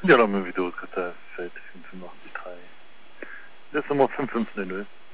Ja, dann haben wir wieder Karte 8583. Das ist Nummer 5500.